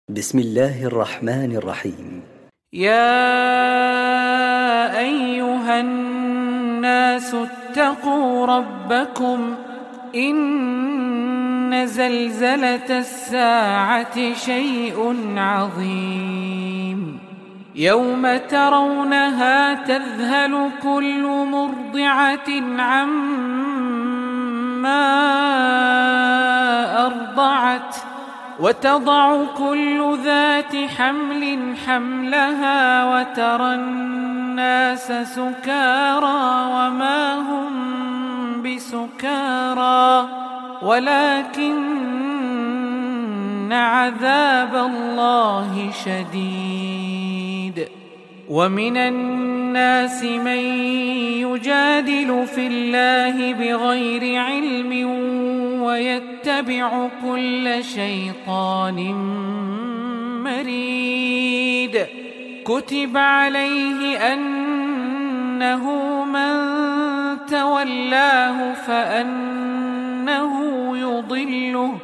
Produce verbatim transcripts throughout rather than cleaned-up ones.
بسم الله الرحمن الرحيم. يا أيها الناس اتقوا ربكم إن زلزلة الساعة شيء عظيم يوم ترونها تذهل كل مرضعة عما أرضعت وتضع كل ذات حمل حملها وترى الناس سكارى وما هم بسكارى ولكن عذاب الله شديد. ومن الناس من يجادل في الله بغير علم ويتبع كل شيطان مريد كتب عليه أنه من تولاه فأنه يضله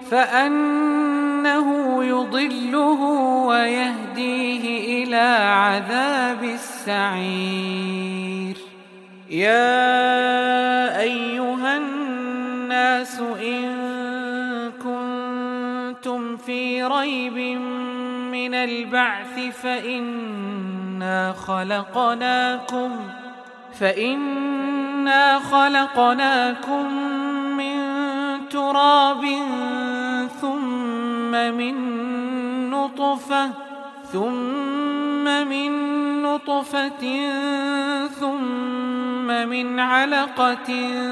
فأنه يضله ويهديه إلى عذاب السعير. يا أيها الناس إن كنتم في ريب من البعث فإنا خلقناكم فإنا خلقناكم من تراب ثم من نطفة ثم من نطفة ثم من علقة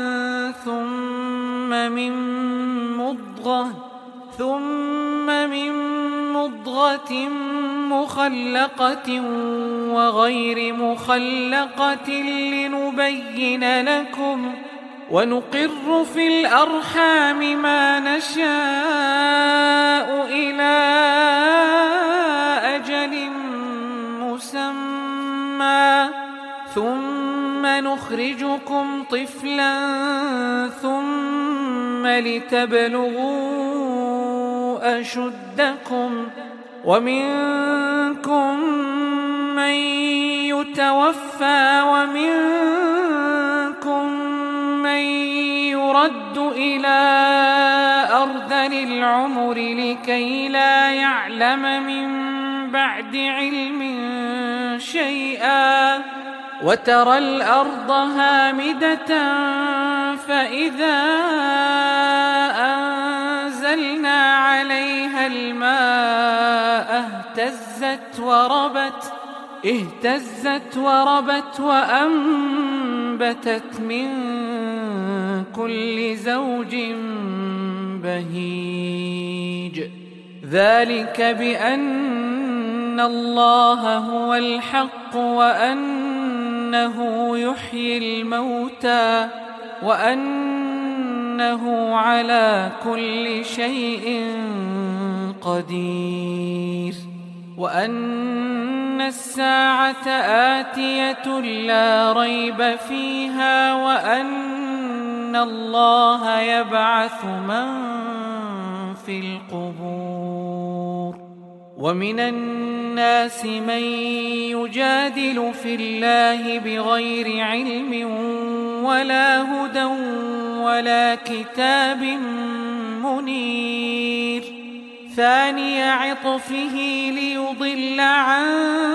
ثم من مضغة ثم من مضغة مخلقة وغير مخلقة لنبين لكم ونقر في الأرحام ما نشاء إلى أجل مسمى ثم نخرجكم طفلا ثم لتبلغوا أشدكم ومنكم من يتوفى ومنكم من يرد إلى أرذل العمر لكي لا يعلم من بعد علم شيئا وترى الأرض هامدة فإذا أنزلنا عليها الماء اهتزت وربت اهتزت وربت وأنبتت من كل زوج بهيج. ذلك بأن الله هو الحق وأنه يحيي الموتى وأنه على كل شيء قدير وأن الساعة آتية لا ريب فيها وأن الله يبعث من في القبور. ومن الناس من يجادل في الله بغير علم ولا هدى ولا كتاب منير ثاني عطفه ليضل عن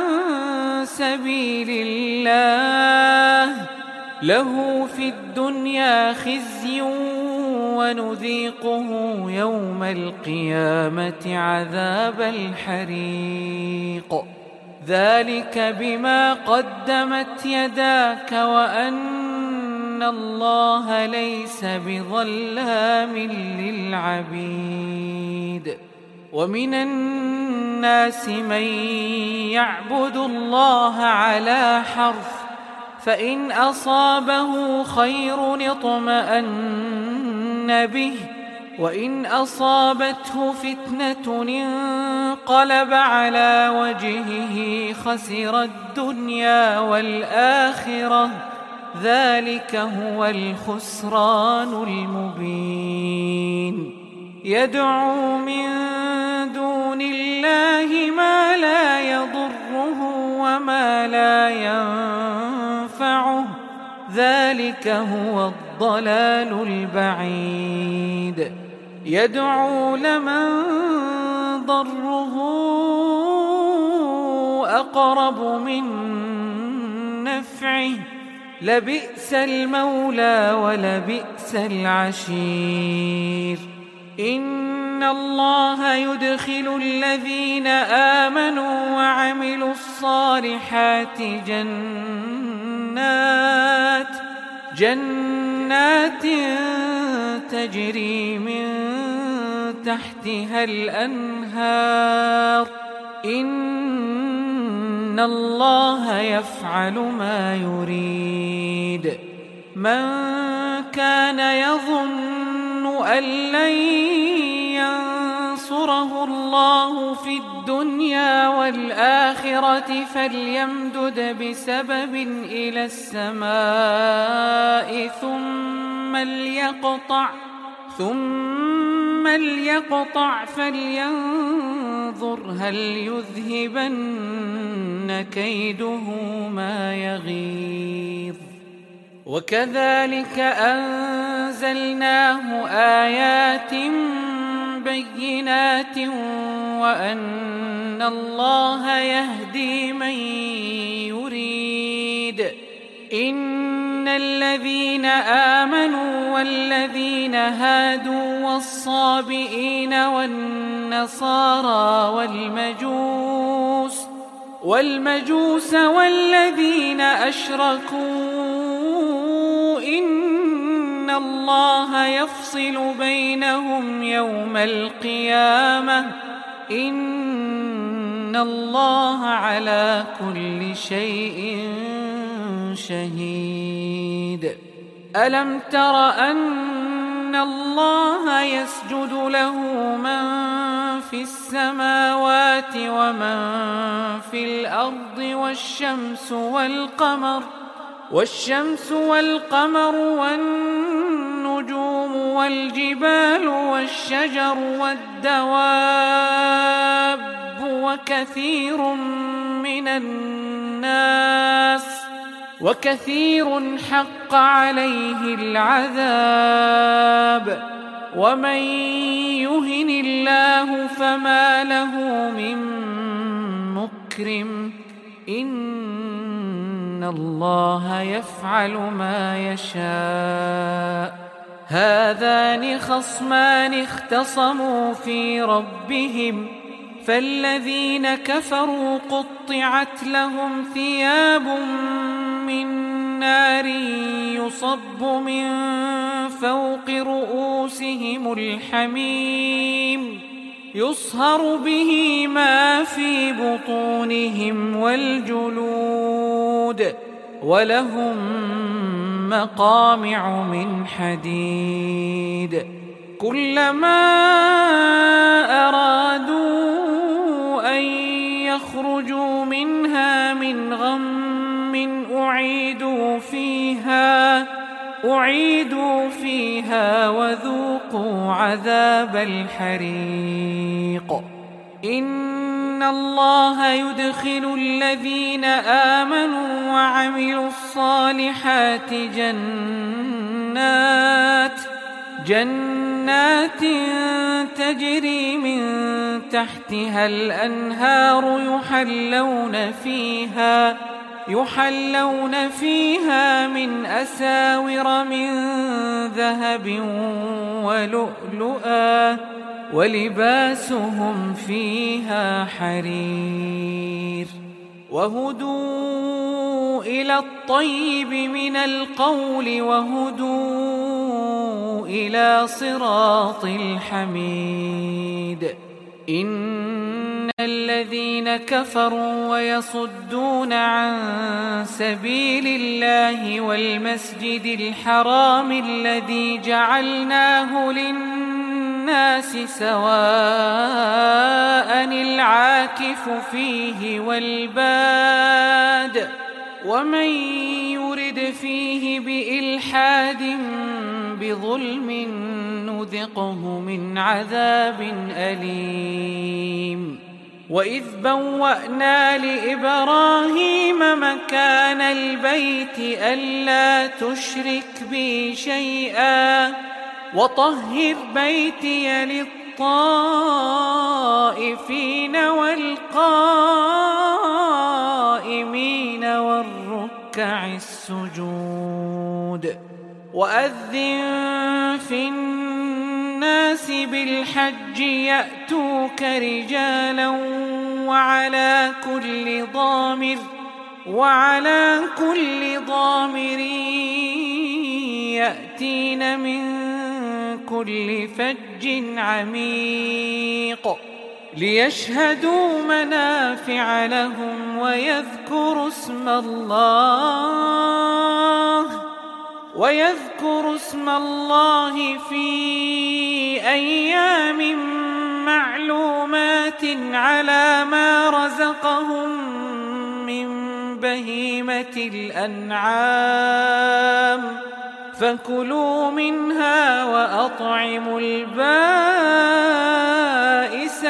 سبيل الله له في الدنيا خزي ونذيقه يوم القيامة عذاب الحريق. ذلك بما قدمت يداك وأن الله ليس بظلام للعبيد. ومن الناس من يعبد الله على حرف فإن أصابه خير اطمأن به وإن أصابته فتنة انقلب على وجهه خسر الدنيا والآخرة ذلك هو الخسران المبين. يدعو من دون الله الله ما لا يضره وما لا ينفعه، ذلك هو الضلال البعيد. يدعو لمن ضره أقرب من نفعه، لبئس المولى ولبئس العشير. إن الله يدخل الذين آمنوا وعملوا الصالحات جنات جنات تجري من تحتها الأنهار، إن الله يفعل ما يريد. من كان يظن أن لن ينصره الله في الدنيا والآخرة فليمدد بسبب إلى السماء ثم ليقطع ثم ليقطع فلينظر هل يذهبن كيده ما يغيظ. وكذلك أنزلناه آيات بينات وأن الله يهدي من يريد. إن الذين آمنوا والذين هادوا والصابئين والنصارى والمجوس والمجوس والذين أشركوا إن الله يفصل بينهم يوم القيامة، إن الله على كل شيء شهيد. ألم تر أن الله يسجد له من في السماوات ومن في الأرض والشمس والقمر والشمس والقمر والنجوم والجبال والشجر والدواب وكثير من الناس وكثير حق عليه العذاب. ومن يهن الله فما له من مكرم، إن الله يفعل ما يشاء. هذان خصمان اختصموا في ربهم فالذين كفروا قطعت لهم ثياب من نار يصب من فوق رؤوسهم الحميم يصهر به ما في بطونهم والجلود، ولهم مقامع من حديد. كلما أرادوا أن يخرجوا منها من غم أعيدوا فيها أعيدوا فيها وذوقوا عذاب الحريق. إن الله يدخل الذين آمنوا وعملوا الصالحات جنات جنات تجري من تحتها الأنهار يحلون فيها يحلون فيها من أساور من ذهب ولؤلؤا ولباسهم فيها حرير. وهدوا إلى الطيب من القول وهدوا إلى صراط الحميد. إن الذين كفروا ويصدون عن سبيل الله والمسجد الحرام الذي جعلناه للناس سواء العاكف فيه والباد ومن يرد فيه بإلحاد بظلم نذقه من عذاب أليم. وإذ بوأنا لإبراهيم مكان البيت ألا تشرك بي شيئا وطهر بيتي للطائفين والقائمين والركع السجود وأذن في الناس بالحج يأتوك رجالا وعلى كل ضامر وعلى كل ضامر يأتين من كل فج عميق ليشهدوا منافع لهم ويذكروا اسم الله ويذكروا اسم الله في أيام معلومات على ما رزقهم من بهيمة الأنعام فكلوا منها وأطعموا البائس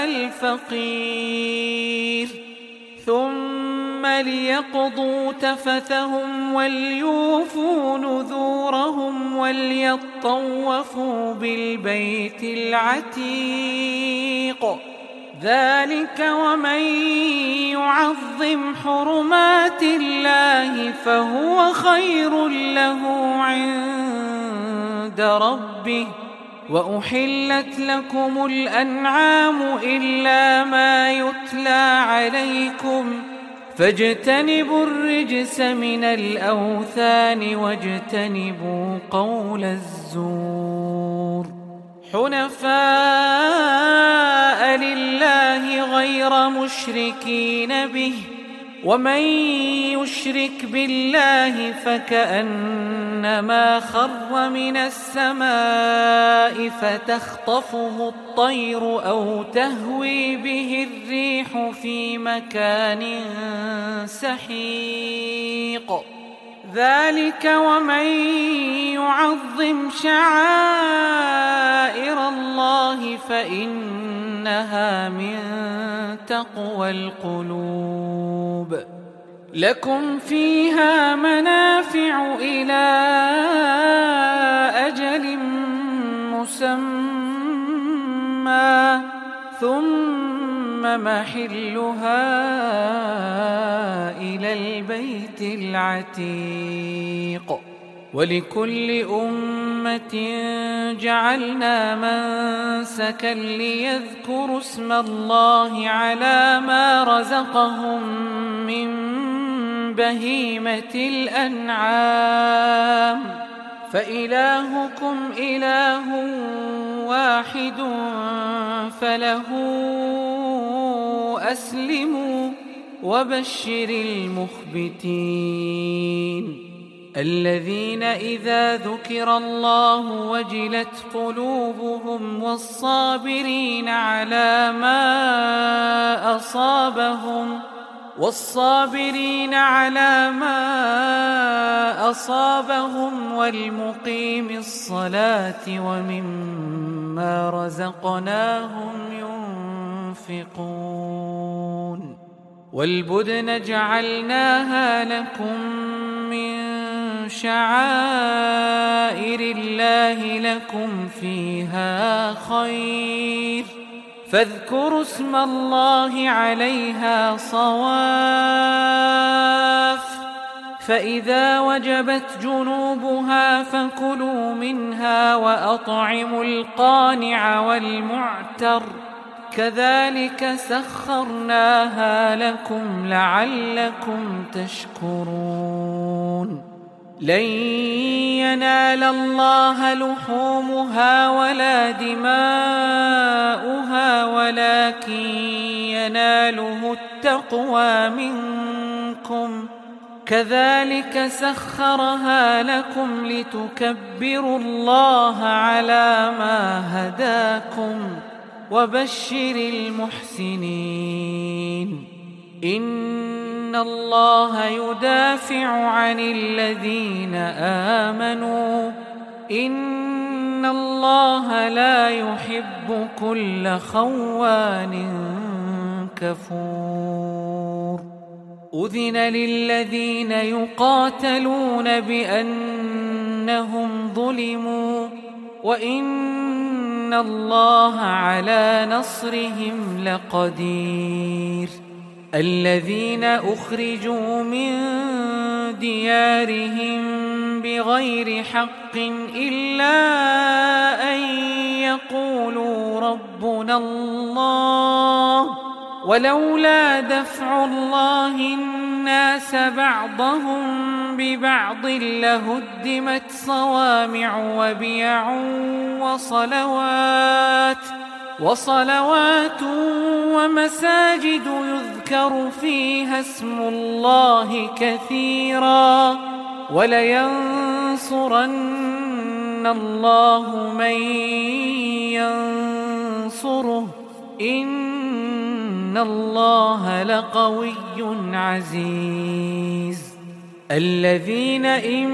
الفقير ثم ليقضوا تفثهم وليوفوا نذورهم وليطوفوا بالبيت العتيق ذلك ومن يعظم حرمات الله فهو خير له عند ربه وأحلت لكم الأنعام إلا ما يتلى عليكم فاجتنبوا الرجس من الأوثان واجتنبوا قول الزور حنفاء لله غير مشركين به ومن يشرك بالله فكأنما خر من السماء فتخطفه الطير أو تهوي به الريح في مكان سحيق ذلك ومن يعظم شعائر الله فإنها من تقوى القلوب لكم فيها منافع إلى أجل مسمى ثم محلها إلى البيت العتيق ولكل أمة جعلنا منسكا ليذكروا اسم الله على ما رزقهم من بهيمة الأنعام فإلهكم إله واحد فله أسلموا وبشر المخبتين الذين إذا ذكر الله وجلت قلوبهم والصابرين على ما أصابهم والصابرين على ما أصابهم والمقيم الصلاة ومما رزقناهم ينفقون والبدن جعلناها لكم من شعائر الله لكم فيها خير فاذكروا اسم الله عليها صواف فإذا وجبت جنوبها فكلوا منها وأطعموا القانع والمعتر كذلك سخرناها لكم لعلكم تشكرون لن ينال الله لحومها ولا دماؤها ولكن يناله التقوى منكم كذلك سخرها لكم لتكبروا الله على ما هداكم وبشر المحسنين إن الله يدافع عن الذين آمنوا إن الله لا يحب كل خوان كفور أذن للذين يقاتلون بأنهم ظلموا وإن الله على نصرهم لقدير الذين أخرجوا من ديارهم بغير حق إلا أن يقولوا ربنا الله ولولا دفع الله الناس بعضهم ببعض لهدمت صوامع وبيع وصلوات وصلوات ومساجد يذكر فيها اسم الله كثيرا ولينصرن الله من ينصره إن الله لقوي عزيز الذين إن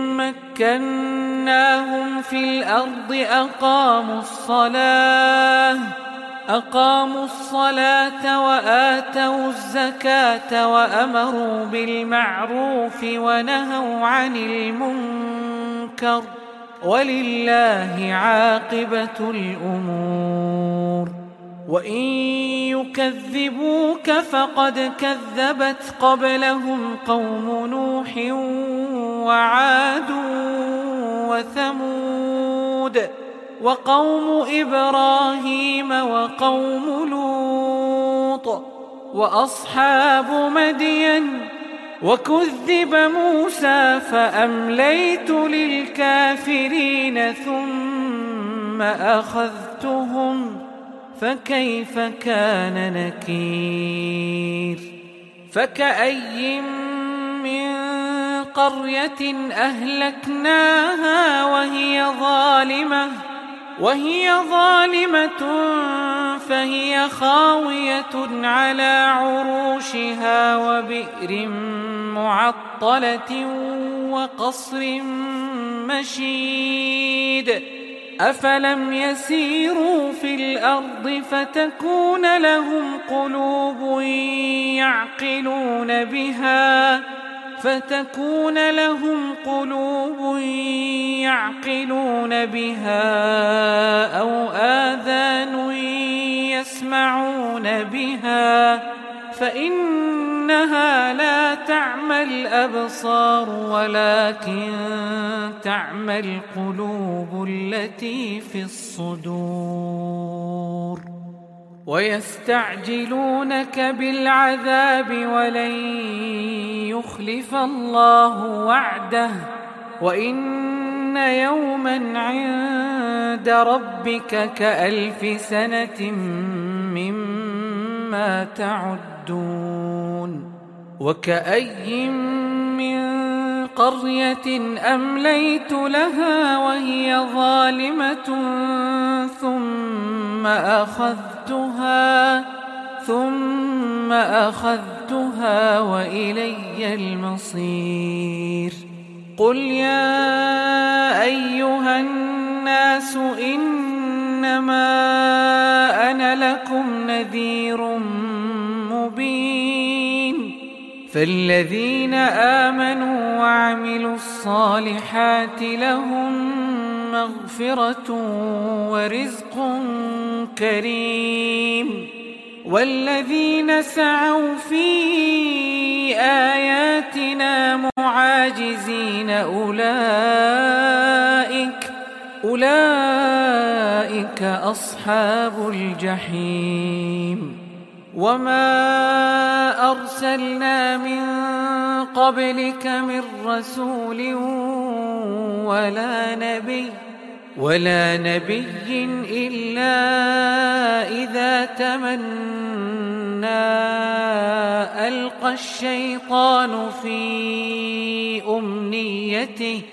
مكناهم في الأرض أقاموا الصلاة أقاموا الصلاة وآتوا الزكاة وأمروا بالمعروف ونهوا عن المنكر ولله عاقبة الأمور وإن يكذبوك فقد كذبت قبلهم قوم نوح وعاد وثمود وقوم إبراهيم وقوم لوط وأصحاب مدين وكذب موسى فأمليت للكافرين ثم أخذتهم فكيف كان نكير فكأي من قرية أهلكناها وهي ظالمة وهي ظالمة فهي خاوية على عروشها وبئر معطلة وقصر مشيد أفلم يسيروا في الأرض فتكون لهم قلوب يعقلون بها فتكون لهم قلوب يعقلون بها أو آذان يسمعون بها فإنها لا تعمى الأبصار ولكن تعمى القلوب التي في الصدور ويستعجلونك بالعذاب ولن يخلف الله وعده وإن يوما عند ربك كألف سنة مما تعدون وكأي من قرية أمليت لها وهي ظالمة ثم أخذتها ثم أخذتها وإلي المصير قل يا أيها الناس إنما أنا لكم نذير مبين فالذين آمنوا وعملوا الصالحات لهم مغفرة ورزق كريم والذين سعوا في آياتنا معاجزين أولئك أولئك أصحاب الجحيم وما أرسلنا من قبلك من رسول ولا نبي ولا نبي إلا إذا تمنى ألقى الشيطان في أمنيته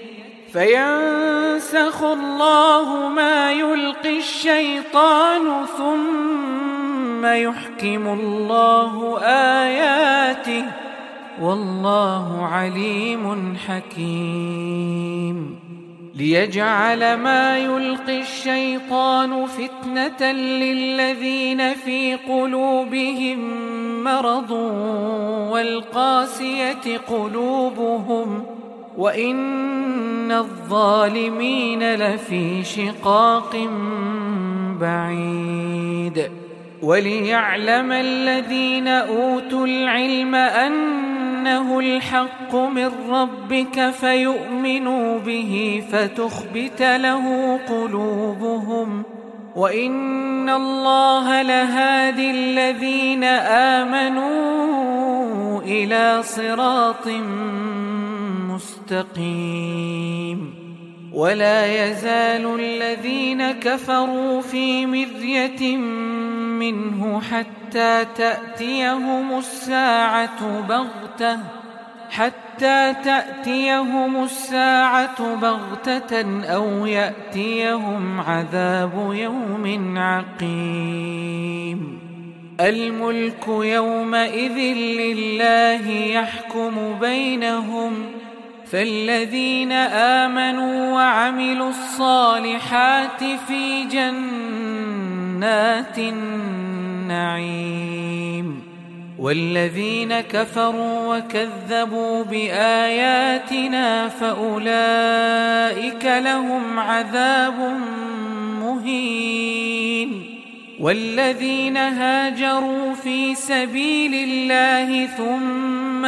فينسخ الله ما يلقي الشيطان ثم يحكم الله آياته والله عليم حكيم ليجعل ما يلقي الشيطان فتنة للذين في قلوبهم مرض والقاسية قلوبهم وإن الظالمين لفي شقاق بعيد. وليعلم الذين أوتوا العلم أنه الحق من ربك فيؤمنوا به فتخبت له قلوبهم وإن الله لهادي الذين آمنوا إلى صراط مستقيم. ولا يزال الذين كفروا في مرية منه حتى تأتيهم الساعة بغتة حتى تأتيهم الساعة بغتة أو يأتيهم عذاب يوم عقيم. الملك يومئذ لله يحكم بينهم فالذين آمنوا وعملوا الصالحات في جنات النعيم والذين كفروا وكذبوا بآياتنا فأولئك لهم عذاب مهين. والذين هاجروا في سبيل الله ثم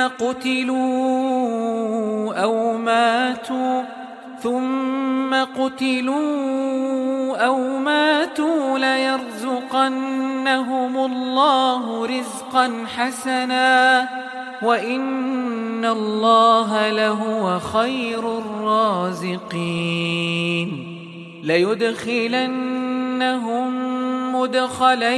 قتلوا أو ماتوا ثم قتلوا أو ماتوا ليرزقنهم الله رزقا حسنا وإن الله لهو خير الرازقين. ليدخلنهم مدخلا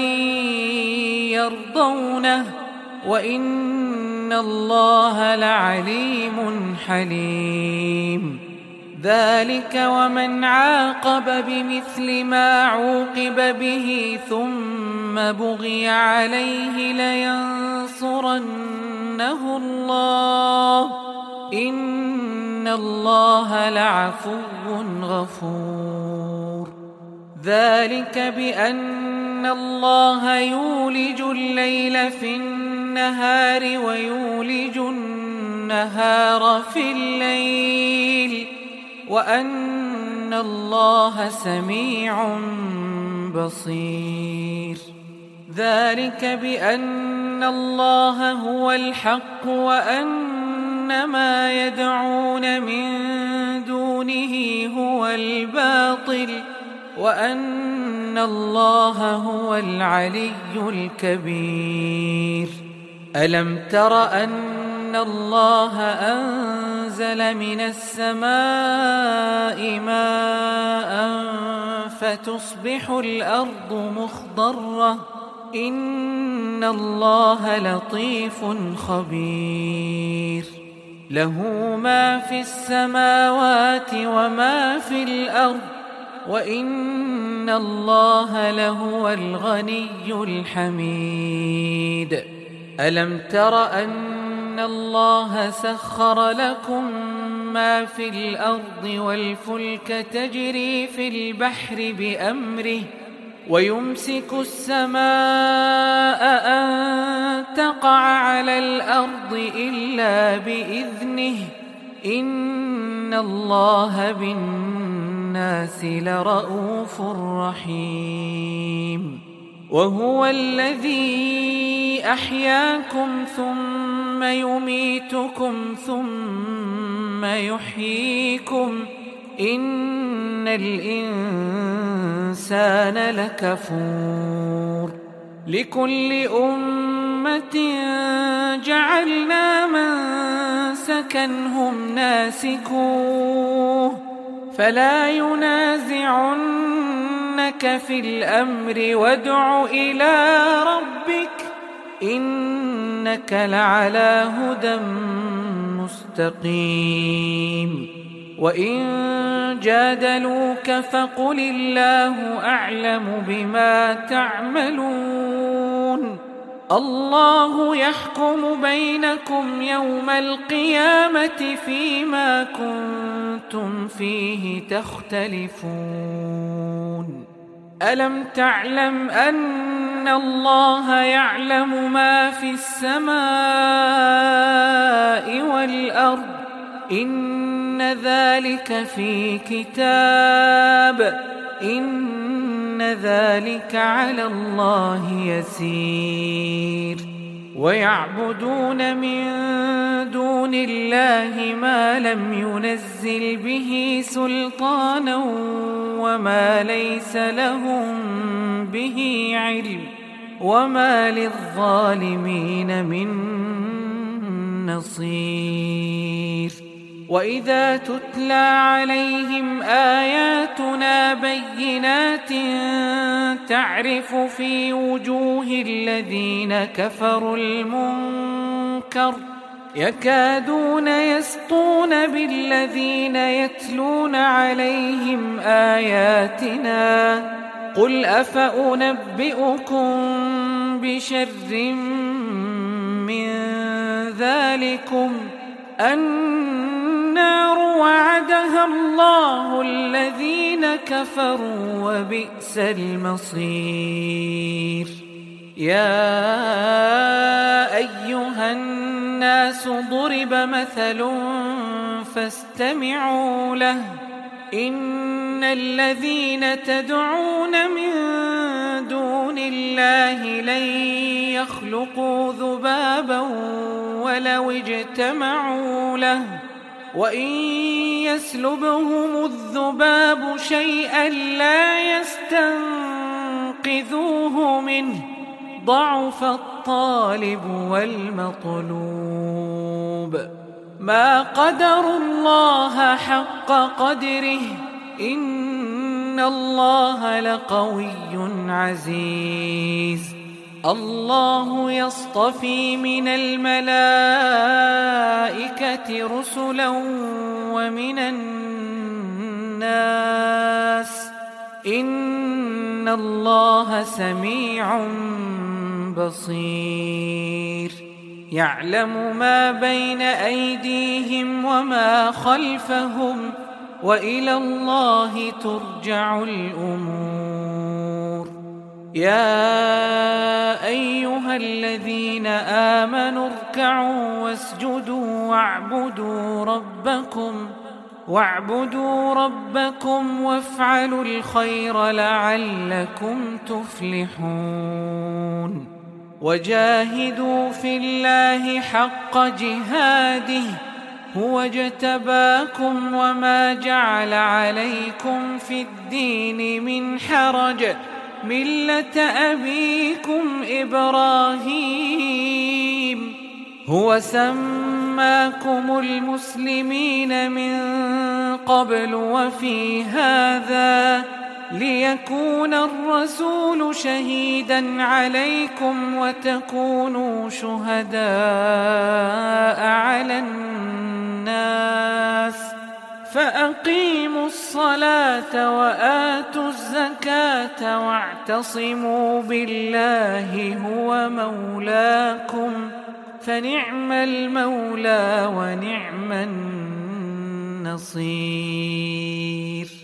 يرضونه وإن الله لعليم حليم. ذلك ومن عاقب بمثل ما عوقب به ثم بغي عليه لينصرنه الله إن الله لعفو غفور. ذلك بأن الله يولج الليل في النهار ويولج النهار في الليل وأن الله سميع بصير. ذلك بأن الله هو الحق وأن ما يدعون من دونه هو الباطل وأن الله هو العلي الكبير. ألم تر أن الله أنزل من السماء ماء فتصبح الأرض مخضرة إن الله لطيف خبير. له ما في السماوات وما في الأرض وإن الله لهو الغني الحميد. ألم تر أن الله سخر لكم ما في الأرض والفلك تجري في البحر بأمره ويمسك السماء أن تقع على الأرض إلا بإذنه إن الله بالناس لرءوف رحيم. وهو الذي أحياكم ثم يميتكم ثم يحييكم إن الإنسان لكفور. لكل أمة جعلنا منسكا هم ناسكوه فلا ينازعنك في الأمر وادع إلى ربك إنك لعلى هدى مستقيم. وإن جادلوك فقل الله أعلم بما تعملون الله يحكم بينكم يوم القيامة فيما كنتم فيه تختلفون ألم تعلم أن الله يعلم ما في السماء والأرض إن ذلك في كتاب إن ذلك على الله يسير ويعبدون من دون الله ما لم ينزل به سلطانا وما ليس لهم به علم وما للظالمين من نصير وإذا تتلى عليهم آياتنا بينات تعرف في وجوه الذين كفروا المنكر يكادون يسطون بالذين يتلون عليهم آياتنا قل أفأنبئكم بشر من ذلكم النار وعدها الله الذين كفروا وبئس المصير يا أيها الناس ضرب مثل فاستمعوا له إن الذين تدعون من دون الله لن يخلقوا ذبابا ولو اجتمعوا له وإن يسلبهم الذباب شيئا لا يستنقذوه منه ضعف الطالب والمطلوب ما قدروا الله حق قدره إن الله لقوي عزيز الله يصطفي من الملائكة رسلا ومن الناس إن الله سميع بصير يعلم ما بين أيديهم وما خلفهم وإلى الله ترجع الأمور يا أيها الذين آمنوا اركعوا واسجدوا واعبدوا ربكم واعبدوا ربكم وافعلوا الخير لعلكم تفلحون وجاهدوا في الله حق جهاده هو اجتباكم وما جعل عليكم في الدين من حرج ملة أبيكم إبراهيم هو سماكم المسلمين من قبل وفي هذا ليكون الرسول شهيدا عليكم وتكونوا شهداء على الناس فأقيموا الصلاة وآتوا الزكاة واعتصموا بالله هو مولاكم فنعم المولى ونعم النصير.